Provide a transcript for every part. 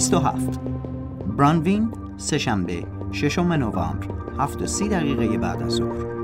27 برانوین، سه‌شنبه 6 نوامبر 7:30 بعد از ظهر.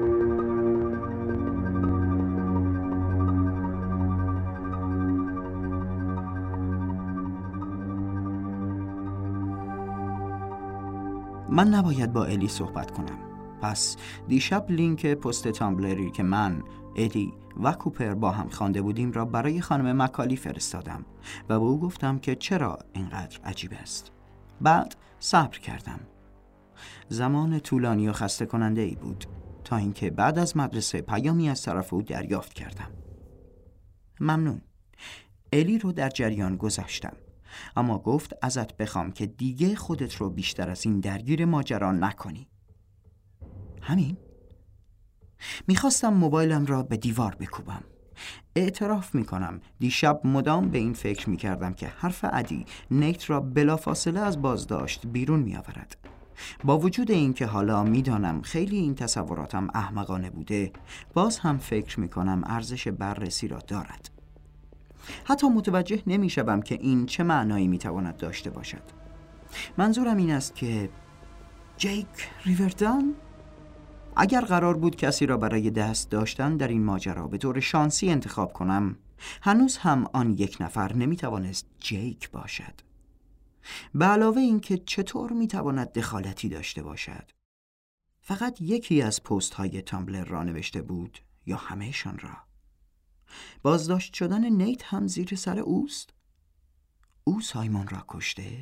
من نباید با الی صحبت کنم. پس دیشب لینک پست تامبلری که من، ادی و کوپر با هم خوانده بودیم را برای خانم مکالی فرستادم و به او گفتم که چرا اینقدر عجیب است. بعد صبر کردم. زمان طولانی و خسته کننده ای بود تا اینکه بعد از مدرسه پیامی از طرف او دریافت کردم. ممنون. الی رو در جریان گذاشتم، اما گفت ازت بخوام که دیگه خودت رو بیشتر از این درگیر ماجرا نکنی. همین؟ میخواستم موبایلم را به دیوار بکوبم. اعتراف میکنم دیشب مدام به این فکر میکردم که حرف عدی نیت را بلافاصله از بازداشت بیرون میآورد. با وجود اینکه حالا میدانم خیلی این تصوراتم احمقانه بوده، باز هم فکر میکنم ارزش بررسی را دارد. حتی متوجه نمیشم که این چه معنایی میتواند داشته باشد. منظورم این است که جیک ریوردان؟ اگر قرار بود کسی را برای دست داشتن در این ماجرا به طور شانسی انتخاب کنم، هنوز هم آن یک نفر نمیتوانست جیک باشد. به علاوه این که چطور میتواند دخالتی داشته باشد؟ فقط یکی از پست های تامبلر را نوشته بود یا همهشان را؟ بازداشت شدن نیت هم زیر سر اوست؟ او سایمون را کشته؟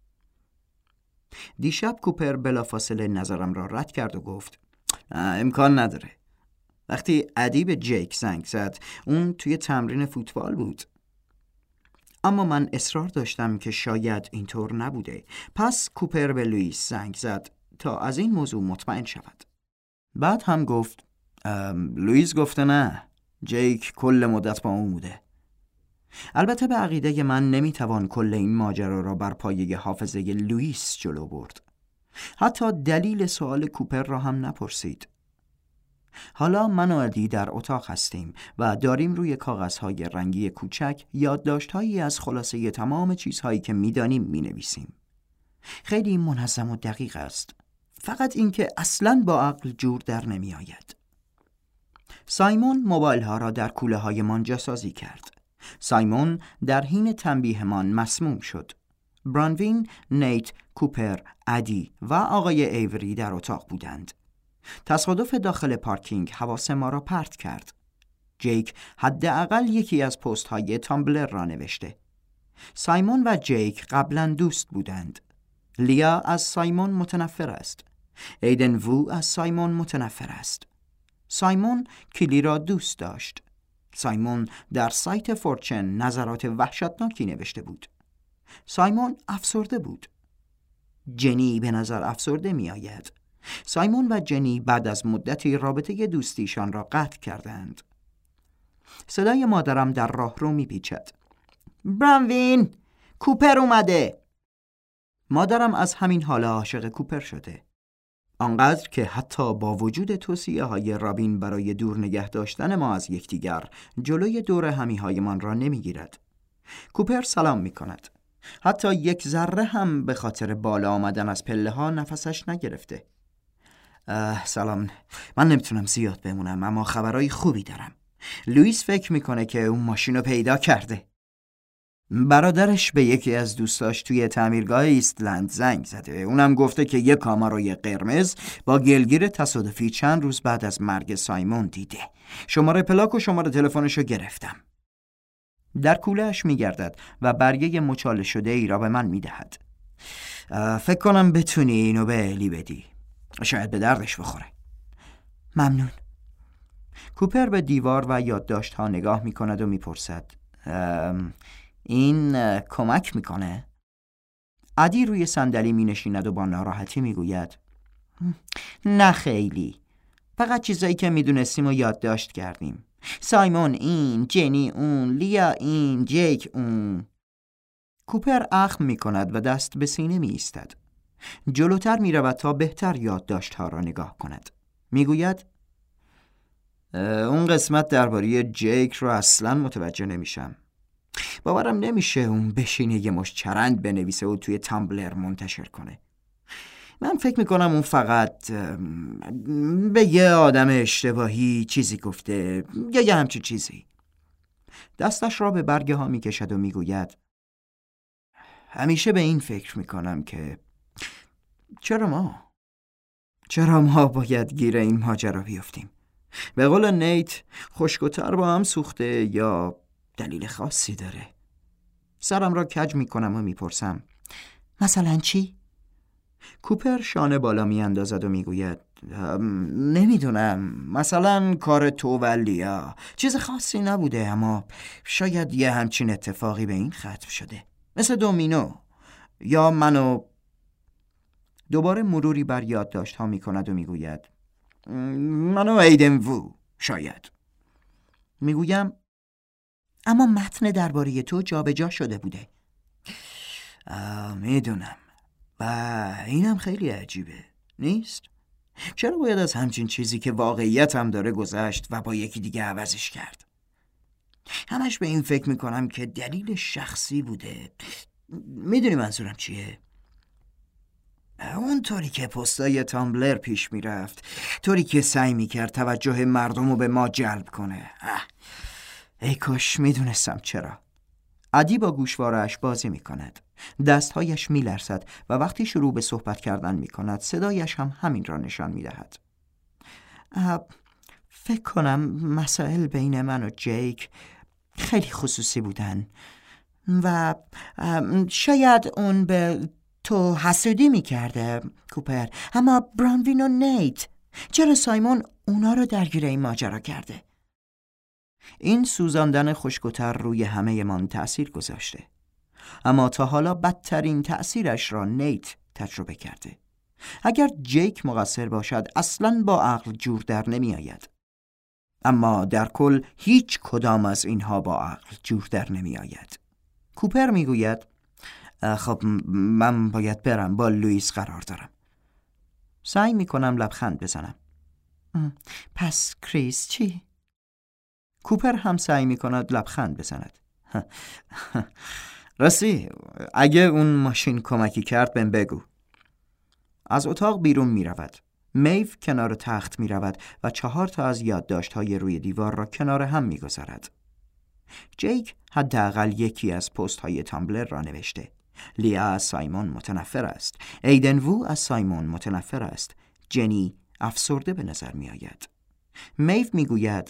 دیشب کوپر بلافاصله نظرم را رد کرد و گفت امکان نداره. وقتی عدی به جیک زنگ زد اون توی تمرین فوتبال بود. اما من اصرار داشتم که شاید اینطور نبوده. پس کوپر به لوئیس زنگ زد تا از این موضوع مطمئن شود. بعد هم گفت لوئیس گفته نه، جیک کل مدت با اون بوده. البته به عقیده من نمیتوان کل این ماجرا را بر پایه حافظه لوئیس جلو برد. حتی دلیل سوال کوپر را هم نپرسید. حالا من و ادی در اتاق هستیم و داریم روی کاغذهای رنگی کوچک یادداشت‌هایی از خلاصه تمام چیزهایی که می‌دانیم می‌نویسیم. خیلی منظم و دقیق است. فقط اینکه اصلاً با عقل جور در نمی‌آید. سایمون موبایل‌ها را در کوله‌هایمان جاسازی کرد. سایمون در حین تنبیهمان مسموم شد. برانوین، نیت، کوپر، ادی و آقای ایوری در اتاق بودند. تصادف داخل پارکینگ حواس ما را پرت کرد. جیک حداقل یکی از پست های تامبلر را نوشته. سایمون و جیک قبلا دوست بودند. لیا از سایمون متنفر است. ایدن وو از سایمون متنفر است. سایمون کلی را دوست داشت. سایمون در سایت فورچن نظرات وحشتناکی نوشته بود. سایمون افسرده بود. جنی به نظر افسرده می آید. سایمون و جنی بعد از مدتی رابطه دوستیشان را قطع کردند. صدای مادرم در راه رو می پیچد. برانوین، کوپر اومده. مادرم از همین حالا عاشق کوپر شده. آنقدر که حتی با وجود توصیه های رابین برای دور نگه داشتن ما از یکدیگر جلوی دور همیهایمان را نمی گیرد. کوپر سلام می کند. حتی یک ذره هم به خاطر بالا آمدن از پله ها نفسش نگرفته. سلام. من نمیتونم زیاد بمونم اما خبرهای خوبی دارم. لوئیس فکر میکنه که اون ماشین رو پیدا کرده. برادرش به یکی از دوستاش توی تعمیرگاه ایستلند زنگ زده. اونم گفته که یک کامارای قرمز با گلگیر تصادفی چند روز بعد از مرگ سایمون دیده. شماره پلاک و شماره تلفنشو گرفتم. در کوله‌اش میگردد و برگه مچاله شده ای را به من میدهد. فکر کنم بتونی اینو به الی بدی. شاید به دردش بخوره. ممنون. کوپر به دیوار و یادداشت‌ها نگاه میکند و میپرسد این کمک میکنه؟ عدی روی صندلی مینشیند و با ناراحتی میگوید نه خیلی. فقط چیزایی که میدونستیم و یادداشت کردیم. سایمون این، جنی اون، لیا این، جیک اون. کوپر اخم میکند و دست به سینه میایستد. جلوتر میرود تا بهتر یادداشت‌ها را نگاه کند. میگوید اون قسمت درباره جیک رو اصلاً متوجه نمیشم. باورم نمیشه اون بشینه یه مشت چرند بنویسه و توی تامبلر منتشر کنه. من فکر میکنم اون فقط به یه آدم اشتباهی چیزی گفته یا یه همچین چیزی. دستش را به برگه ها میکشد و میگوید همیشه به این فکر میکنم که چرا ما باید گیر این ماجرا بیفتیم؟ به قول نیت خشک‌وتر با هم سوخته یا دلیل خاصی داره؟ سرم را کج میکنم و میپرسم مثلا چی؟ کوپر شانه بالا میاندازد و میگوید نمیدونم، مثلا کار تو و لیا چیز خاصی نبوده، اما شاید یه همچین اتفاقی به این ختم شده، مثل دومینو یا منو. دوباره مروری بر یادداشت ها میکند و میگوید منو ایدن وو شاید. میگویم اما متن درباره تو جابجا شده بوده. میدونم و اینم خیلی عجیبه نیست؟ چرا باید از همچین چیزی که واقعیت هم داره گذشت و با یکی دیگه عوضش کرد؟ همش به این فکر میکنم که دلیل شخصی بوده. میدونی منظورم چیه؟ اون طوری که پستای تامبلر پیش میرفت، طوری که سعی میکرد توجه مردم رو به ما جلب کنه. ای کاش میدونستم چرا. عدی با گوشوارش بازی میکند، دستهایش میلرزد و وقتی شروع به صحبت کردن میکند صدایش هم همین را نشان میدهد. فکر کنم مسائل بین من و جیک خیلی خصوصی بودن و شاید اون به تو حسودی میکرده کوپر، اما برانوین و نیت، چرا سایمون اونا رو درگیر این ماجرا کرده؟ این سوزاندن خشک‌وتر روی همه من تأثیر گذاشته، اما تا حالا بدترین تأثیرش را نیت تجربه کرده. اگر جیک مقصر باشد اصلاً با عقل جور در نمی آید، اما در کل هیچ کدام از اینها با عقل جور در نمی آید. کوپر می گوید خب من باید برم، با لوئیس قرار دارم. سعی می کنم لبخند بزنم. پس کریس چی؟ کوپر هم سعی می کند لبخند بزند. راستی اگه اون ماشین کمکی کرد بهم بگو. از اتاق بیرون می رود. میو کنار تخت می رود و 4 تا از یادداشت‌های روی دیوار را کنار هم می گذارد. جیک حداقل یکی از پست‌های تامبلر را نوشته. لیا از سایمون متنفر است. ایدن وو از سایمون متنفر است. جنی افسرده به نظر می آید. میو می گوید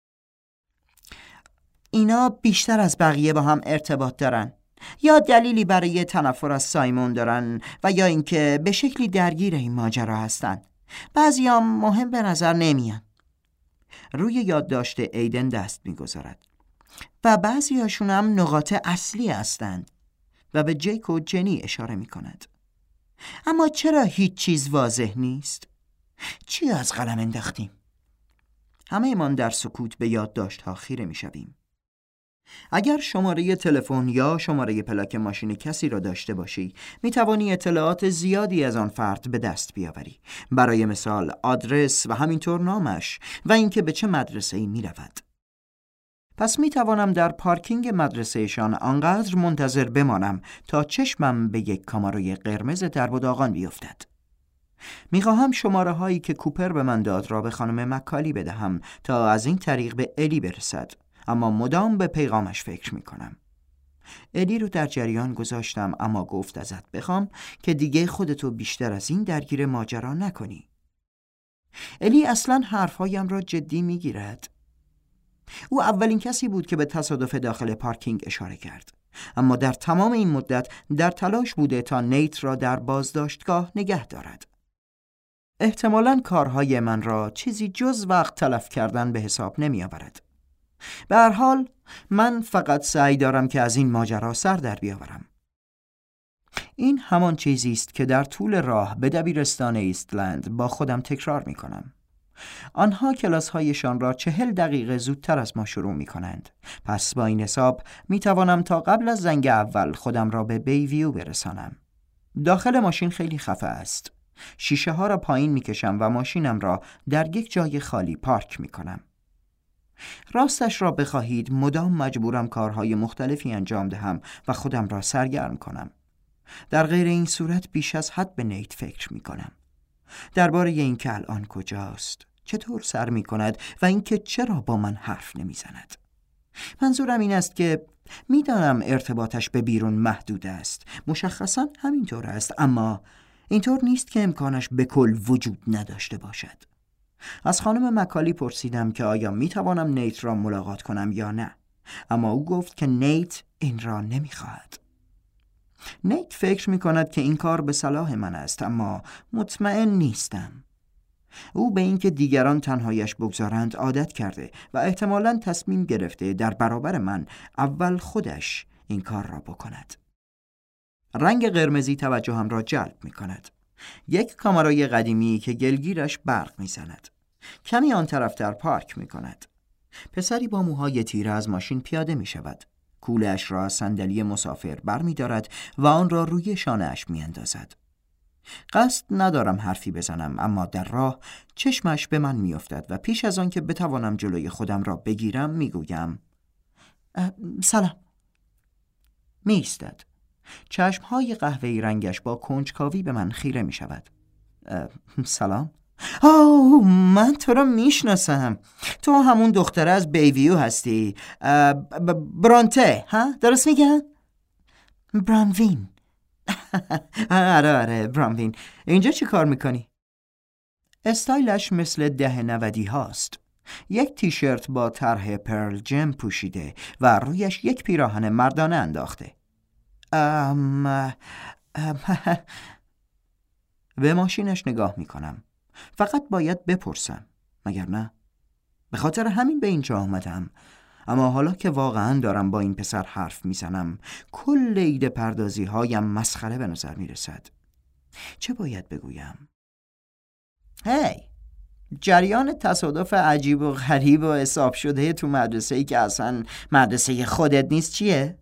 اینا بیشتر از بقیه با هم ارتباط دارن، یا دلیلی برای تنفر از سایمون دارن و یا اینکه به شکلی درگیر این ماجرا هستن. بعضیام مهم به نظر نمیان. روی یادداشت ایدن دست میگذارد. و بعضیاشون هم نقاط اصلی هستند و به جیک و جنی اشاره میکند. اما چرا هیچ چیز واضح نیست؟ چی از قلم انداختیم؟ همه من در سکوت به یادداشت ها خیره میشویم. اگر شماره تلفن یا شماره پلاک ماشین کسی را داشته باشی، می توانی اطلاعات زیادی از آن فرد به دست بیاوری. برای مثال آدرس و همینطور نامش و اینکه به چه مدرسه‌ای می رود. پس می توانم در پارکینگ مدرسهشان آنقدر منتظر بمانم تا چشمم به یک کاماروی قرمز درب و داغان بیفتد. می خواهم شماره هایی که کوپر به من داد را به خانم مکالی بدهم تا از این طریق به الی برسد، اما مدام به پیغامش فکر می کنم. الی رو در جریان گذاشتم، اما گفت ازت بخوام که دیگه خودتو بیشتر از این درگیر ماجرا نکنی. الی اصلاً حرفهایم را جدی می گیرد. او اولین کسی بود که به تصادف داخل پارکینگ اشاره کرد، اما در تمام این مدت در تلاش بوده تا نیت را در بازداشتگاه نگه دارد. احتمالاً کارهای من را چیزی جز وقت تلف کردن به حساب نمی آورد. به هر حال من فقط سعی دارم که از این ماجرا سر در بیاورم. این همان چیزی است که در طول راه به دبیرستان ایستلند با خودم تکرار می کنم. آنها کلاس‌هایشان را 40 دقیقه زودتر از ما شروع می کنند. پس با این حساب می توانم تا قبل از زنگ اول خودم را به بیویو برسانم. داخل ماشین خیلی خفه است. شیشه ها را پایین می کشم و ماشینم را در یک جای خالی پارک می کنم. راستش را بخواهید مدام مجبورم کارهای مختلفی انجام دهم و خودم را سرگرم کنم. در غیر این صورت بیش از حد به نیت فکر می کنم. درباره اینکه الان کجاست، چطور سر می کند و اینکه چرا با من حرف نمی زند. منظورم این است که میدانم ارتباطش به بیرون محدود است، مشخصا همینطور است، اما اینطور نیست که امکانش به کل وجود نداشته باشد. از خانم مکالی پرسیدم که آیا میتوانم نیت را ملاقات کنم یا نه، اما او گفت که نیت این را نمیخواهد. نیت فکر میکند که این کار به صلاح من است، اما مطمئن نیستم. او به اینکه دیگران تنهایش بگذارند عادت کرده و احتمالاً تصمیم گرفته در برابر من اول خودش این کار را بکند. رنگ قرمزی توجهم را جلب می کند. یک کامرای قدیمی که گلگیرش برق می زند. کمی آن طرفتر پارک می کند. پسری با موهای تیره از ماشین پیاده می شود. کوله‌اش را از صندلی مسافر بر می دارد و آن را روی شانه‌اش می اندازد. قصد ندارم حرفی بزنم، اما در راه چشمش به من می افتد و پیش از آن که بتوانم جلوی خودم را بگیرم می گویم سلام. می ایستد. چشمهای قهوه‌ای رنگش با کنجکاوی به من خیره می شود. سلام. من تو را می شناسم. تو همون دختره از بیویو هستی. برانته، ها؟ درست میگم؟ برانوین. آره برانوین. اینجا چی کار میکنی؟ استایلش مثل 90 هاست. یک تیشرت با طرح پرل جم پوشیده و رویش یک پیراهن مردانه انداخته. به ماشینش نگاه میکنم. فقط باید بپرسم، مگر نه؟ به خاطر همین به اینجا آمدم. اما حالا که واقعا دارم با این پسر حرف میزنم، کل ایده پردازی هایم مسخره به نظر میرسد. چه باید بگویم؟ هی، جریان تصادف عجیب و غریب و حساب شده تو مدرسه‌ای که اصلا مدرسه خودت نیست چیه؟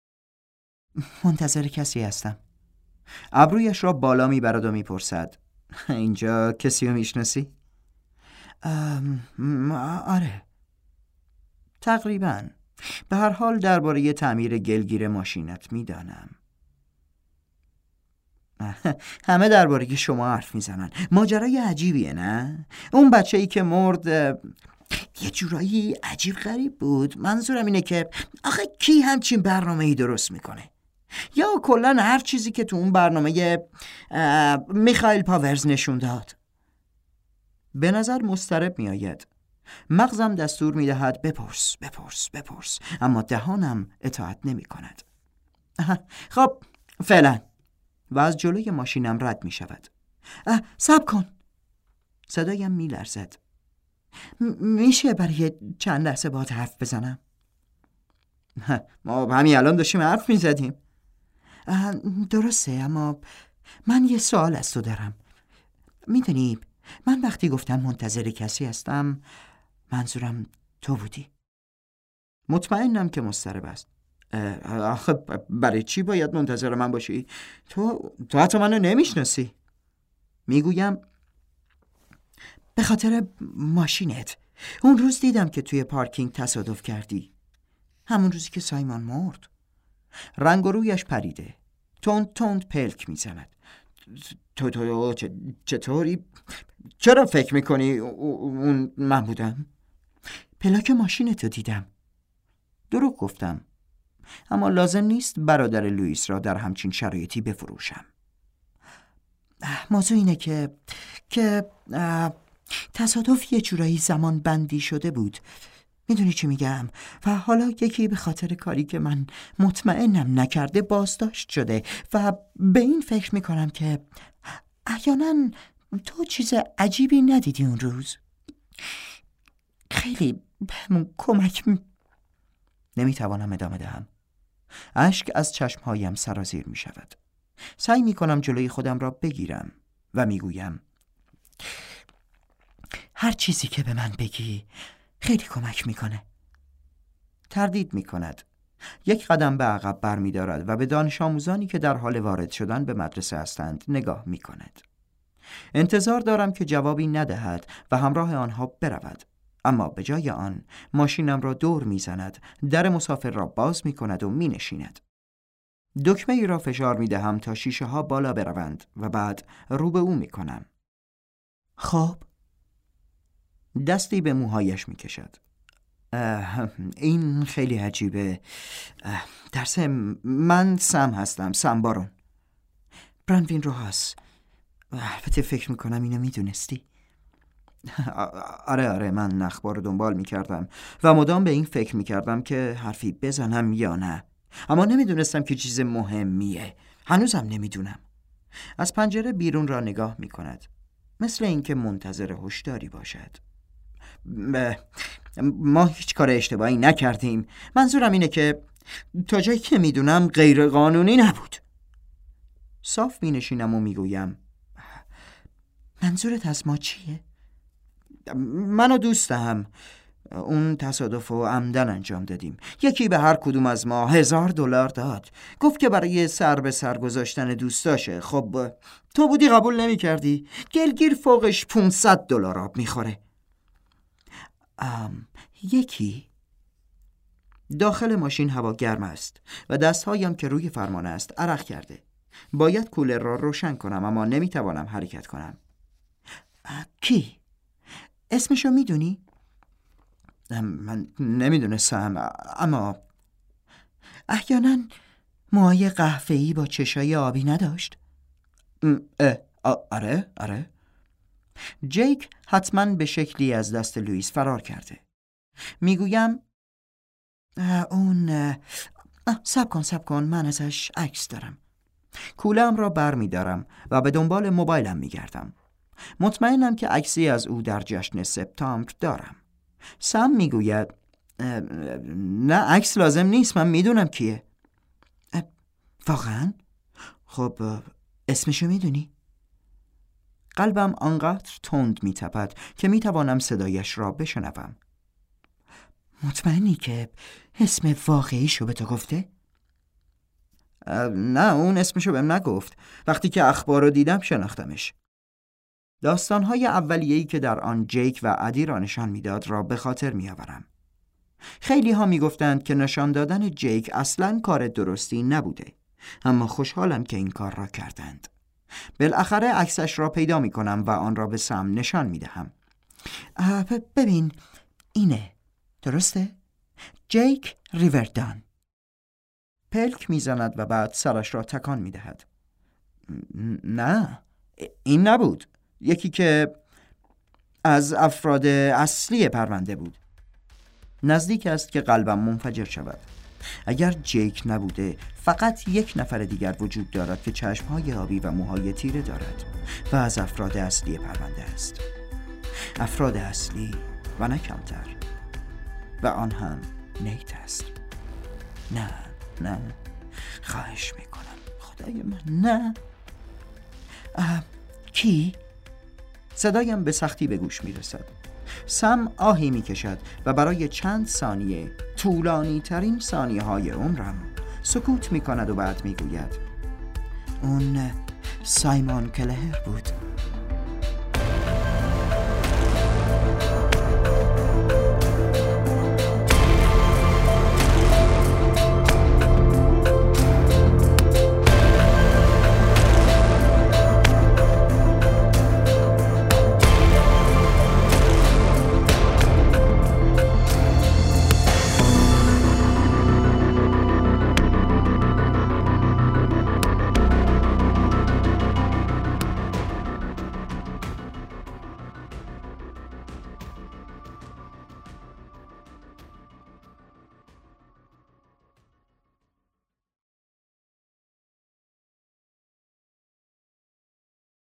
منتظر کسی هستم. ابرویش را بالا میبرد و میپرسد اینجا کسی رو میشناسی؟ آره، تقریبا. به هر حال درباره تعمیر گلگیر ماشینت میدانم. همه درباره شما حرف میزنن. ماجرای عجیبیه نه؟ اون بچه‌ای که مرد یه جورایی عجیب غریب بود. منظورم اینه که آخه کی همچین برنامه‌ای درست میکنه؟ یا کلن هر چیزی که تو اون برنامه میخائیل پاورز نشون داد. به نظر مضطرب میآید. مغزم دستور میدهد بپرس بپرس بپرس، اما دهانم اطاعت نمی کند. خب فعلا. و از جلوی ماشینم رد می شود. صبر کن. صدایم می لرزد. میشه برای چند لحظه باهات حرف بزنم؟ ما همین الان داشتیم حرف می زدیم. درسته، اما من یه سوال از تو دارم. میدونی من وقتی گفتم منتظر کسی هستم منظورم تو بودی. مطمئنم که مضطرب است. آخه برای چی باید منتظر من باشی؟ تو حتی منو نمیشناسی. میگویم به خاطر ماشینت. اون روز دیدم که توی پارکینگ تصادف کردی، همون روزی که سایمون مرد. رنگ و رویش پریده، تند تند پلک میزند. تو چطوری؟ چرا فکر میکنی اون من بودم؟ پلاک ماشینتو دیدم. دروغ گفتم، اما لازم نیست برادر لوئیس را در همچین شرایطی بفروشم. موضوع اینه که تصادف یه جورایی زمان بندی شده بود. میدونی چی میگم؟ و حالا یکی به خاطر کاری که من مطمئنم نکرده بازداشت شده و به این فکر میکنم که احیانا تو چیز عجیبی ندیدی اون روز. خیلی بهمون کمک نمیتوانم ادامه دهم. اشک از چشمهایم سرازیر می شود. سعی می کنم جلوی خودم را بگیرم و می گویم هر چیزی که به من بگی خیلی کمک می کنه. تردید می کند. یک قدم به عقب بر می دارد و به دانش آموزانی که در حال وارد شدن به مدرسه هستند نگاه می کند. انتظار دارم که جوابی ندهد و همراه آنها برود. اما به جای آن ماشینم را دور می‌زند، در مسافر را باز می‌کند و می‌نشیند. دکمه ای را فشار می‌دهم تا شیشه ها بالا بروند و بعد رو به او می‌کنم. خب، دستی به موهایش می‌کشد. این خیلی عجیبه. من سم هستم، سم بارون. برانوین روهاس. البته فکر میکنم اینو میدونستی. آره من اخبار رو دنبال میکردم و مدام به این فکر میکردم که حرفی بزنم یا نه، اما نمیدونستم که چیز مهمیه. هنوزم نمیدونم. از پنجره بیرون را نگاه میکند، مثل اینکه منتظر هشداری باشد. ما هیچ کار اشتباهی نکردیم. منظورم اینه که تا جایی که میدونم غیر قانونی نبود. صاف مینشینم و میگویم منظورت از ما چیه؟ من و دوستم اون تصادف رو عمدن انجام دادیم. یکی به هر کدوم از ما $1000 داد. گفت که برای سر به سر گذاشتن دوستاشه. خب تو بودی قبول نمی کردی؟ گلگیر فوقش $500 آب میخوره. یکی؟ داخل ماشین هوا گرم است و دستهایم که روی فرمان است عرق کرده. باید کولر را روشن کنم اما نمیتوانم حرکت کنم. کی؟ اسمشو میدونی؟ من نمیدونستم، اما احیانا موهای قهوه‌ای با چشای آبی نداشت؟ آره. جیک حتما به شکلی از دست لوئیس فرار کرده. میگویم اون صبر کن من ازش عکس دارم. کوله‌ام را بر می دارم و به دنبال موبایلم می گردم. مطمئنم که عکسی از او در جشن سپتامبر دارم. سم می گوید نه عکس لازم نیست، من می دونم کیه. واقعا؟ خب اسمشو می دونی؟ قلبم آنقدر تند می تپد که می توانم صدایش را بشنوم. مطمئنی که اسم واقعیشو به تو گفته؟ نه اون اسمشو بهم نگفت. وقتی که اخبار رو دیدم شناختمش. داستانهای اولیه‌ای که در آن جیک و عدی را نشان میداد را به خاطر میآورم. خیلی ها میگفتند که نشان دادن جیک اصلاً کار درستی نبوده، اما خوشحالم که این کار را کردند. بالاخره عکسش را پیدا میکنم و آن را به سم نشان میدهم. ببین اینه، درسته؟ جیک ریوردان. پلک میزند و بعد سرش را تکان میدهد. نه این نبود. یکی که از افراد اصلی پرونده بود. نزدیک است که قلبم منفجر شود. اگر جیک نبوده فقط یک نفر دیگر وجود دارد که چشمهای آبی و موهای تیره دارد و از افراد اصلی پرونده است. افراد اصلی و نه کمتر. و آن هم نیت است. نه خواهش میکنم خدای من نه. کی؟ صدایم به سختی به گوش میرسد. سم آهی میکشد و برای چند ثانیه، طولانی ترین ثانیه های عمرم، سکوت میکند و بعد میگوید اون سایمون کلهر بود.